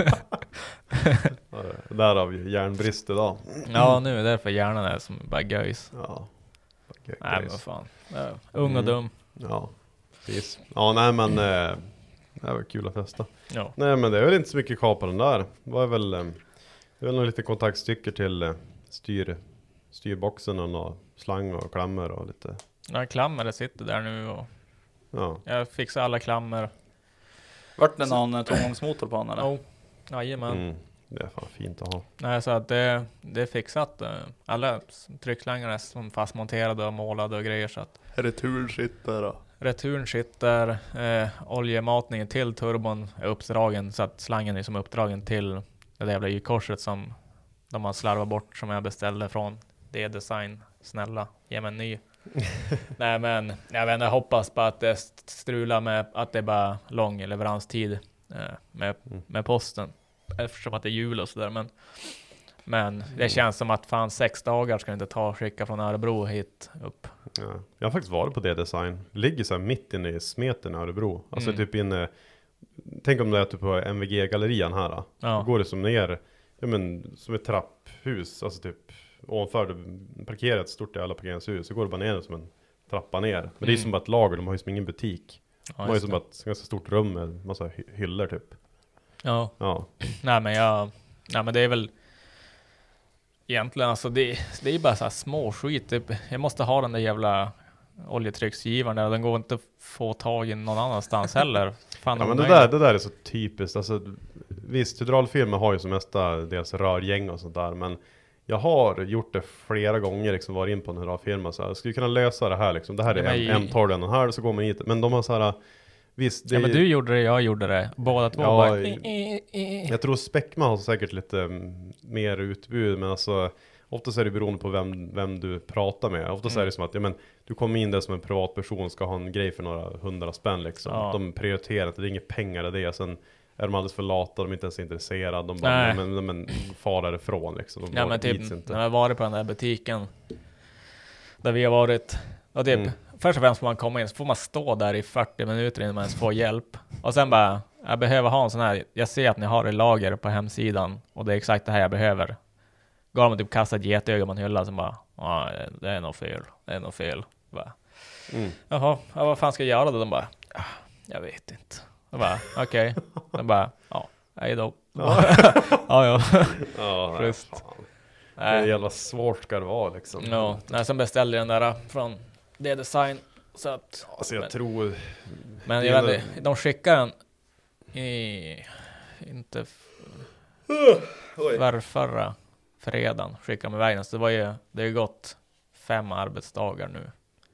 Därav ju järnbrist idag. Ja, nu är det därför hjärnan är som bara göjs. Ja. Nej, men vad fan. Ung och dum. Ja, precis. Ja, nej men det var kul att testa. Ja. Nej, men det är väl inte så mycket kvar på den där. Det är väl några lite kontaktstycker till styrboxen och några slang och klammer och lite. Ja, klammer sitter där nu och jag fixar alla klammer. Vart det någon tomgångsmotor på honom eller? Oh. Jajamän. Det är fan fint att ha. Nej, så att det är fixat. Alla tryckslangar är som fastmonterade och målade och grejer. Så att returen sitter då. Returen sitter. Oljematningen till turbon är uppdragen. Så att slangen är som uppdragen till det där jävla Y-korset som de har slarvat bort, som jag beställde från D-design. Snälla, ge mig en ny. Nej, men jag hoppas på att det strular med att det är bara lång leveranstid med posten. Eftersom att det är jul och sådär. Men det känns som att fan 6 dagar ska inte ta och skicka från Örebro hit upp. Ja. Jag har faktiskt varit på D-design. Ligger så här mitt inne i smeten i Örebro. Alltså typ inne. Tänk om det är typ på MVG-gallerian här. Då går det som ner, som ett trapphus. Alltså typ ovanför du parkerar ett stort jävla parkeringshus. Så går det bara ner som en trappa ner. Men det är som bara ett lager. De har ju som ingen butik. De har ju som bara ett ganska stort rum med massa hyllor typ. Ja. Nej, men det är väl egentligen, alltså det är bara så här små skit. Typ. Jag måste ha den där jävla oljetrycksgivaren där. Den går inte att få tag i någon annanstans heller. Fan, ja, men det där är så typiskt. Alltså, visst, hydraulfilmer har ju som mesta deras rörgäng och sånt där. Men jag har gjort det flera gånger, liksom varit in på en hydraulfilm. Så jag skulle kunna lösa det här. Liksom. Det här är M12 och här, så går man hit. Men de har så här... Visst, det... Ja, men du gjorde det, jag gjorde det. Båda två bara... Jag tror Speckman har säkert lite mer utbud, men alltså oftast är det beroende på vem du pratar med. Oftast är det som att du kommer in där som en privatperson, ska ha en grej för några 100 spänn liksom. Ja. De prioriterar inte, det är inga pengar i det. Sen är de alldeles för lata, de är inte ens intresserade. De bara men far därifrån liksom. De men typ inte. När jag varit på den där butiken där vi har varit, och typ först och främst får man komma in, så får man stå där i 40 minuter innan man ens får hjälp. Och sen bara, jag behöver ha en sån här, jag ser att ni har i lager på hemsidan och det är exakt det här jag behöver. Går man typ kastar ett getöga man hyllar, så bara, det är nog fel. Bara, jaha, vad fan ska jag göra då? De bara, jag vet inte. Jag bara, okej. De bara, hej då. Ja. Just. Det är jävla svårt ska det vara liksom. Ja, sen beställde jag den där från D-design. Så att, alltså jag tror... Men jag vet inte, de skickar den inte förra fredagen skickar de iväg den. Så det är ju gått 5 arbetsdagar nu.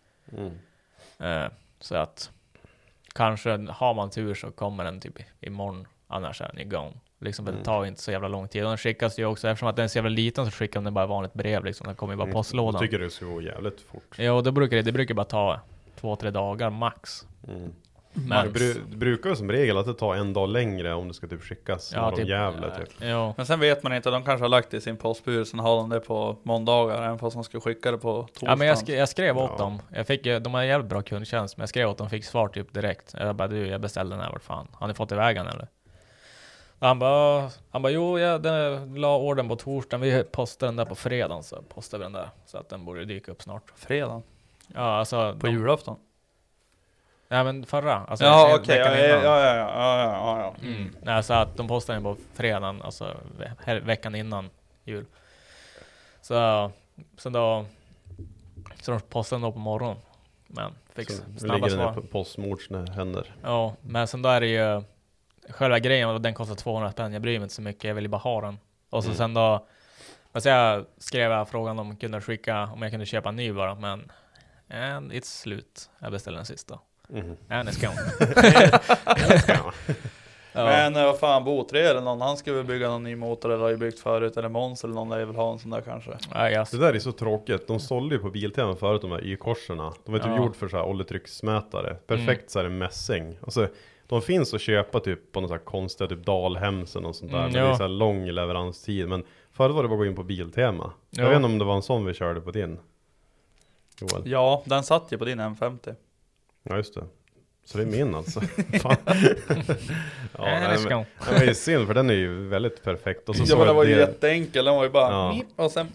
Så att kanske har man tur så kommer den typ imorgon, annars är den igång. Liksom, det tar inte så jävla lång tid. Den skickas ju också, eftersom att den är så jävla liten, så skickar den bara vanligt brev liksom. Den kommer ju bara postlådan. Jag tycker det ska gå jävligt fort. Ja, och det brukar bara ta 2-3 dagar max. Men det brukar ju som regel att det tar en dag längre om det ska typ skickas från Gävle typ. Ja. Men sen vet man inte, de kanske har lagt det i sin postbur, sen har de det på måndagar, även fast de ska skicka det på torsdag. Ja, men jag skrev åt dem. De har jävligt bra kundtjänst, men jag skrev åt dem, fick svar typ direkt. Jag bara, jag beställde den här, vart fan. Har ni fått iväg den eller? Han bara, jo, den la orden på torsdagen. Vi postade den där på fredagen, så postade vi den där. Så att den borde dyka upp snart. Fredagen? Ja, alltså... På julafton? Nej, men förra. Alltså, ja, okej. Ja. Nej, så att de postade den på fredagen, alltså veckan innan jul. Så de postade den då på morgonen. Men fick snabba svar. På postmords händer. Ja, men sen då är det ju... Själva grejen, och den kostar 200 spänn. Jag bryr mig inte så mycket, jag vill ju bara ha den. Och så sen då, alltså jag skrev frågan om jag kunde köpa en ny bara, men it's slut. Jag beställde den sista. En skån. Men vad fan, Botre eller någon, han ska väl bygga någon ny motor eller har ju byggt förut, eller Måns eller någon där vill ha en sån där kanske. Det där är så tråkigt. De sålde ju på Biltema förut, de här Y-korserna. De är typ gjort för så här oljetrycksmätare. Perfekt så här mässing. Alltså, de finns att köpa typ på något så här konstiga typ Dalhemsen och sånt där. Men det är så här lång leveranstid. Men förut var det bara att gå in på Biltema. Jag vet inte om det var en sån vi körde på din, Joel. Ja, den satt ju på din M50. Ja, just det. Så det är min alltså. Fan. Det är synd, för den är ju väldigt perfekt. Och så men den var ju jätteenkel. Den var ju bara och sen...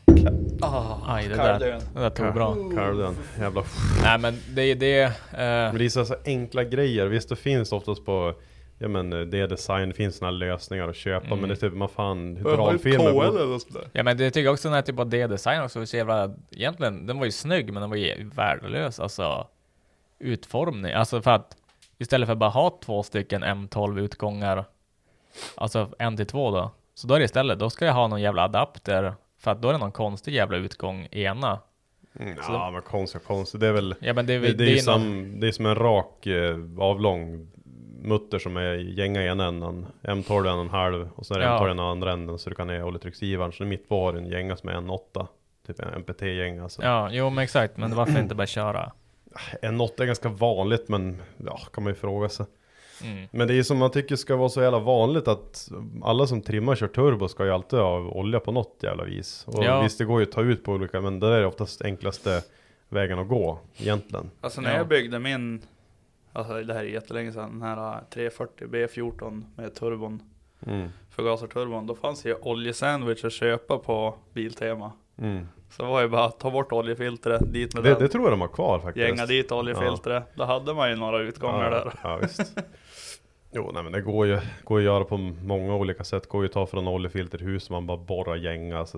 Aj, det där tog bra. Kalvdön, jävla... Nej, men det är det... Men det är så enkla grejer. Visst, det finns oftast på... Ja, men det är design, det finns såna lösningar att köpa. Men det är typ, man fan... hydraulfilmer. Ja, men det tycker jag också när typ av D-design också. Så jävla... Egentligen, den var ju snygg, men den var ju värdelös. Alltså... utformning, alltså för att istället för att bara ha 2 stycken M12 utgångar, alltså 1-2 då, så då är det istället, då ska jag ha någon jävla adapter, för att då är det någon konstig jävla utgång ena. Ja, men konstigt, det är väl det är som en rak avlång mutter som är gänga ena änden, M12 en halv och så är det M12 den andra änden, så du kan ha oljetrycksgivaren, så mitt var en gänga som är en 8, typ en MPT-gänga alltså. Ja, jo men exakt, men varför inte bara köra? En 8 är ganska vanligt, men kan man ju fråga sig. Men det är som man tycker ska vara så jävla vanligt, att alla som trimmar kör turbo ska ju alltid ha olja på något jävla vis. Och visst, det går ju att ta ut på olika, men det är oftast enklaste vägen att gå egentligen. Alltså när jag byggde min, alltså det här är jättelänge sedan, den här 340 B14 med turbon, förgasarturbon, då fanns ju oljesandwich att köpa på Biltema. Så var ju bara att ta bort oljefiltret dit med det tror jag de har kvar faktiskt. Gänga dit oljefiltret. Då hade man ju några utgångar där. Ja, visst. Jo, nej, men det går ju att göra på många olika sätt. Går ju att ta från oljefilter i hus, man bara borrar gänga. Alltså,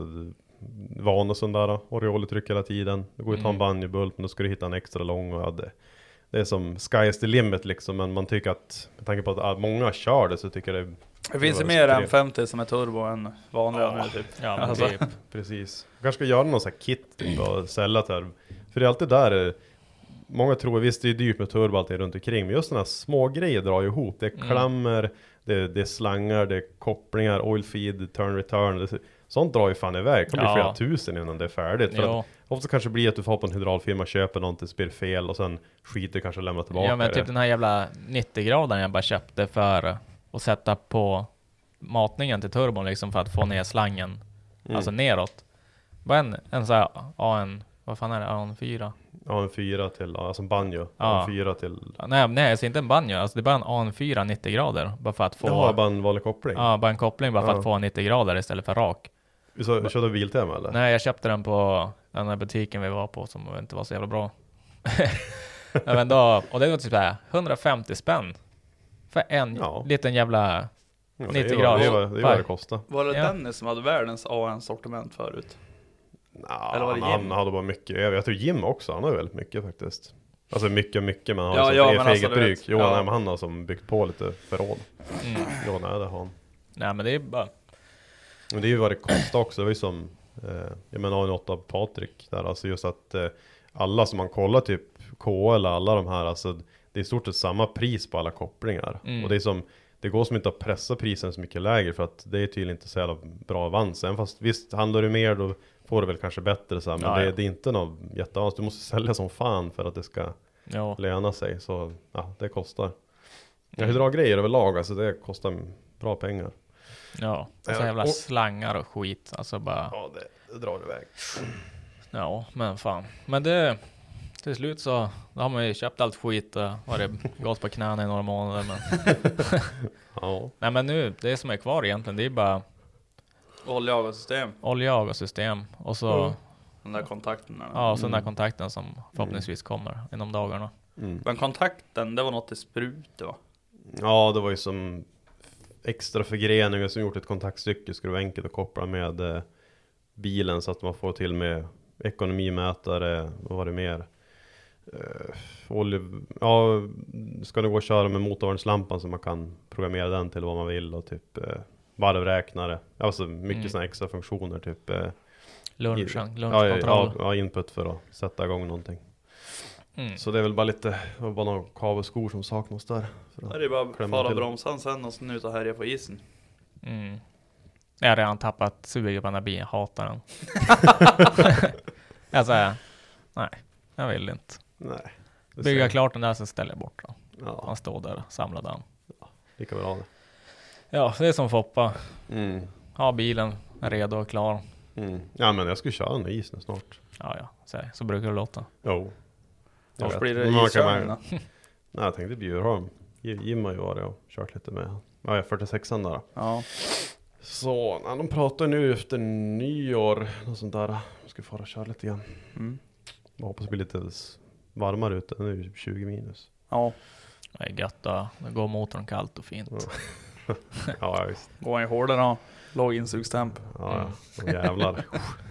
van och sån där, orioletryck hela tiden. Det går ju att ta en banjebult, men då ska du hitta en extra lång. Och det är som sky is the limit liksom. Men man tycker att, med tanke på att många kör det, så tycker jag det finns ju mer än 50 som är turbo än vanliga nu typ. Ja, men alltså. Precis. Kanske ska göra någon sån här kit typ, och sälja till. För det är alltid där, många tror, visst det är dyrt med turbo alltid runt omkring, men just sådana här små grejer drar ju ihop. Det är klammer, det är slangar, det är kopplingar, oil feed, turn return. Sånt drar ju fan iväg. Det kan bli flera tusen innan det är färdigt. För att ofta kanske blir att du får på en hydraulfirma, köper någonting, så blir det fel och sen skiter kanske lämna tillbaka. Ja, men typ den här jävla 90-gradaren jag bara köpte för att sätta på matningen till turbon liksom, för att få ner slangen alltså neråt. Bara en så här vad fan är det? AN4? AN4 till, alltså banjo. AN4 till... Nej, jag ser inte en banjo. Alltså det är bara en AN4 90 grader. Bara för att få... Ja, bara en vanlig koppling. Ja, bara en koppling bara för att få 90 grader iståt för rak. Du körde Biltema eller? Nej, jag köpte den på den här butiken vi var på som inte var så jävla bra. Men då, och det var typ här 150 spänn. För en liten jävla 90 grader. Det är vad det kostar. Var det Dennis som hade världens AN-sortiment förut? Eller var det han hade bara mycket. Jag tror Jim också, han har väldigt mycket faktiskt. Alltså mycket, men han har men eget bruk. Jo, men han har som byggt på lite förråd. Jo, nej, det har han. Nej, men det är bara... Men det är ju vad det kostar också. Det var ju som, jag menar A8 Patrik där. Alltså just att alla som man kollar typ KL, alla de här, alltså det är i stort sett samma pris på alla kopplingar. Och det är som, det går som inte att pressa prisen så mycket lägre, för att det är tydligen inte så jävla bra avans. Även fast visst, handlar du mer då får du väl kanske bättre så här, men det är inte något jätteavans. Du måste sälja som fan för att det ska löna sig. Så det kostar. Hydraulgrejer överlag, alltså det kostar bra pengar. Ja, och så jävla slangar och skit. Alltså bara... Ja, det drar iväg. Ja, men fan. Men det... Till slut så då har man ju köpt allt skit och varit gått på knäna i några månader. Men... Nej, men nu, det som är kvar egentligen, det är bara... Oljeavgassystem. Och så... Den där kontakten. Ja, och så den där kontakten som förhoppningsvis kommer inom dagarna. Men kontakten, det var något i sprut va? Ja, det var ju som extra förgreningar som gjort ett kontaktstycke. Skulle vara enkelt att koppla med bilen så att man får till med ekonomimätare. Vad var det mer? Ska det gå att köra med motorvärnslampan så man kan programmera den till vad man vill och typ varvräknare. Alltså mycket såna extra funktioner typ lunchkontroll. Ja, input för att sätta igång någonting. Så det är väl bara bara några kabelskor som saknas där. Det är bara att fara bromsan sen och sen ut och härja på isen. Jag har redan tappat suget på den här bilen. Jag hatar den. Jag säger, nej, jag vill inte. Nej. Bygga klart den där så ställer jag bort den. Ja. Han står där och samlar den. Ja, lika bra det. Ja, det är som Foppa. Ha bilen redo och klar. Ja, men jag skulle köra en is nu snart. Ja, så brukar det låta. Jo. Varför blir det iskörning då? Nej, jag tänkte Bjurholm. Jim har ju varit och kört lite med. Ja, 46an där. Ja. Så, de pratar nu efter nyår och sånt där. Jag ska fara och köra lite igen. Jag hoppas det blir lite varmare ute. Nu är det 20 minus. Ja. Det är gött då. Det går motorn kallt och fint. Ja, visst. Går han hårdare då? Låg insugstemp. Ja, jävlar.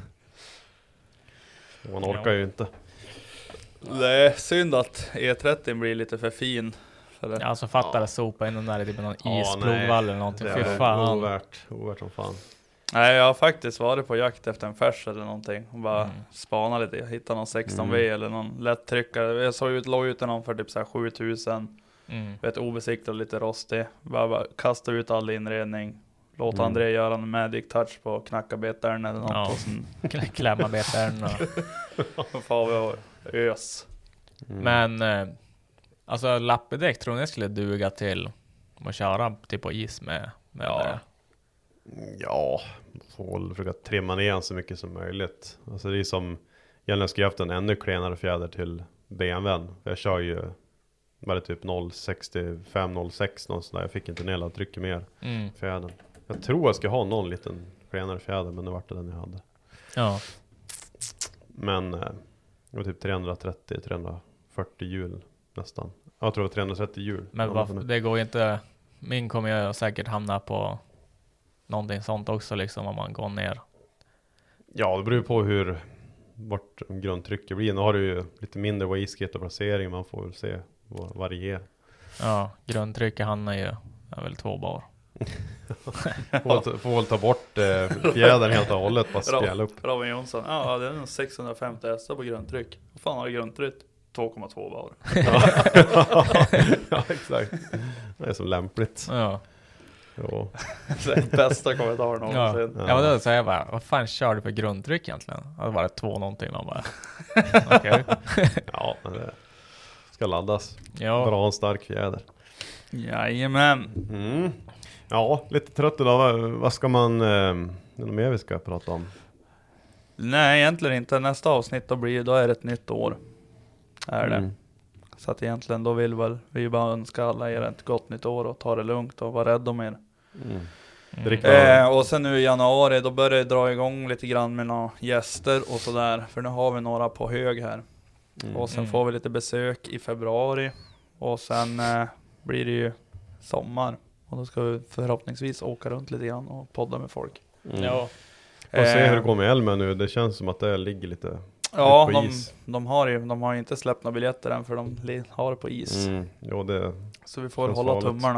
Man orkar ju inte. Det är synd att E30 blir lite för fin. För det. Ja, så fattar det sopa in den där i typ någon isplogvall eller någonting. Fy fan. Ovärt som fan. Nej, jag har faktiskt varit på jakt efter en färs eller någonting. Och bara spana lite. Hitta någon 16V eller någon lättryckare. Jag låg ut någon för typ så här 7000. Vet, obesiktad, lite rostig. Bara kasta ut all inredning. Låta André göra en magic touch på knacka betärn eller något. Ja. Och sen Klämma betärn. och får vi och ös. Men alltså lappedäck tror jag skulle duga till att köra typ på is med det. Ja, får väl försöka trimma ner så mycket som möjligt. Alltså det är som, jag skulle haft en ännu klenare fjäder till BMWn. Jag kör ju bara typ 0,65-0,6 någonstans där. Jag fick inte ner att trycka mer fjädern. Jag tror jag ska ha någon liten klenare fjäder, men det var det den jag hade. Ja. Men det var typ 330-340 hjul nästan. Jag tror det var 330 hjul. Men det går inte. Min kommer jag säkert hamna på någonting sånt också liksom om man går ner. Ja, det beror på vart grundtrycket blir. Nu har du ju lite mindre wastegate och placering. Man får väl se vad varierar. Ja, grundtrycket hamnar ju väl 2 bar. får väl ta bort fjädern helt och hållet. Bara spjälla upp. Robin Jonsson. Ja, det är nog 650 häst på grundtryck. Vad fan har du grundtryck? 2,2 bar. Ja, exakt. Det är så lämpligt. Ja. Jo. Det är bästa kommentaren någonsin. Ja, då säger jag bara, vad fan kör du för grundtryck egentligen? Det var 2 någonting. Man bara, okej. Ja, men det ska laddas. Ja. Bra en stark fjäder. Jajamän. Ja, lite trött idag. Vad ska man... är det något mer vi ska prata om? Nej, egentligen inte. Nästa avsnitt då är det ett nytt år. Är det. Så att egentligen då vill väl vi bara önska alla er ett gott nytt år och ta det lugnt och vara rädd om er. Och sen nu i januari då börjar det dra igång lite grann med några gäster och sådär. För nu har vi några på hög här. Och sen får vi lite besök i februari. Och sen blir det ju sommar. Och då ska vi förhoppningsvis åka runt lite grann och podda med folk. Ja. Och se hur det går med Elmen nu. Det känns som att det ligger lite... Ja, de har ju inte släppt några biljetter än för de har det på is. Jo, så vi får hålla tummarna.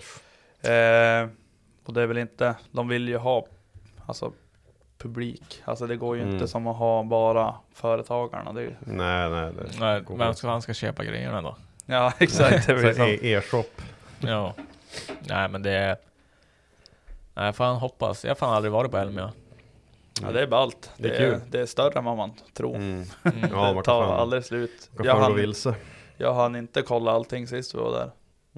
Och det är väl inte, de vill ju ha alltså publik. Alltså det går ju inte som att ha bara företagarna. Det är ju... Nej. Vem ska han ska köpa grejerna då? Ja, exakt. Det blir e-shop. Ja. Nej, men det är... Nej, fan hoppas. Jag har fan aldrig varit på Elmia. Ja, det är ballt. Det är kul. Det är större än vad man tror. Ja, det tar aldrig slut. Jag hann inte kolla allting sist vi var där.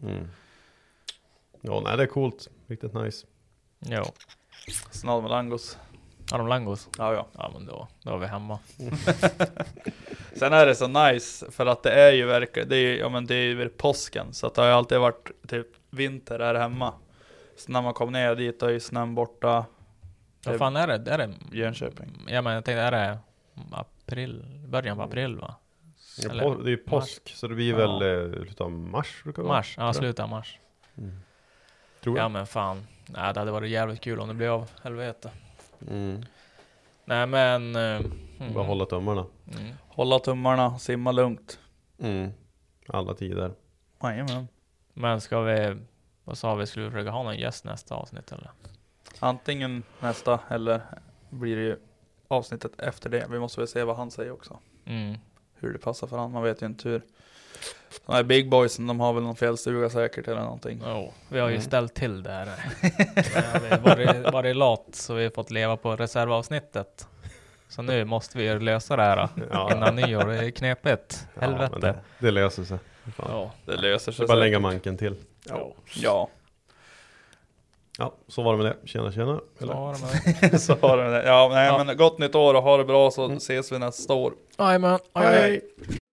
Ja, nej, det är coolt. Riktigt nice. Jo. Snart med langos. Har de langos? Ja. Ja, men då är vi hemma. Sen är det så nice för att det är ju verkligen, det är ju påsken. Så att det har ju alltid varit typ vinter här hemma. Så när man kom ner dit är ju snön borta. Vad fan är det? Är det Jönköping? Ja, men jag tänkte, är det början på april va? Det är ju påsk, så det blir väl slutet av mars. Mars, ja, slutet av mars. Tror jag. Ja, men fan. Nej, det hade varit jävligt kul om det blev av, helvete. Nej, men... Bara hålla tummarna. Hålla tummarna, simma lugnt. Alla tider. Jajamän. Men ska vi... Vad sa vi? Skulle vi försöka ha någon gäst nästa avsnitt eller? Antingen nästa eller blir det ju avsnittet efter det. Vi måste väl se vad han säger också. hur det passar för han. Man vet ju inte hur. De här big boysen, de har väl någon fjällstuga säkert eller någonting. Vi har ju ställt till det här. Vi har varit lat så vi har fått leva på reservavsnittet. Så nu måste vi lösa det här innan nyår. Det är knepigt. Helvete. Det löser sig. Det löser sig. Bara lägga manken till. Ja, så var det med det. Tjena. så var det med det. Ja, nej, men gott nytt år och ha det bra så ses vi nästa år. Hej.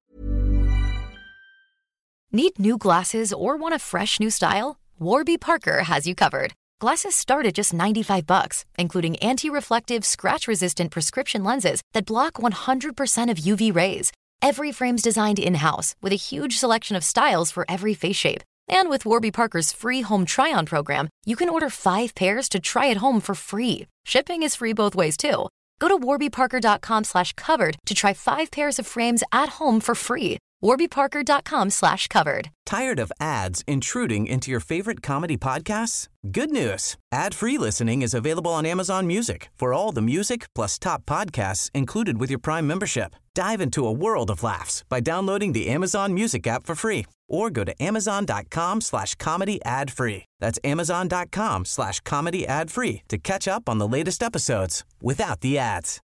Need new glasses or want a fresh new style? Warby Parker has you covered. Glasses start at just $95, including anti-reflective, scratch-resistant prescription lenses that block 100% of UV rays. Every frame's designed in-house with a huge selection of styles for every face shape. And with Warby Parker's free home try-on program, you can order 5 pairs to try at home for free. Shipping is free both ways, too. Go to warbyparker.com/covered to try 5 pairs of frames at home for free. warbyparker.com/covered. Tired of ads intruding into your favorite comedy podcasts? Good news. Ad-free listening is available on Amazon Music for all the music plus top podcasts included with your Prime membership. Dive into a world of laughs by downloading the Amazon Music app for free or go to amazon.com/comedy ad-free. That's amazon.com/comedy ad-free to catch up on the latest episodes without the ads.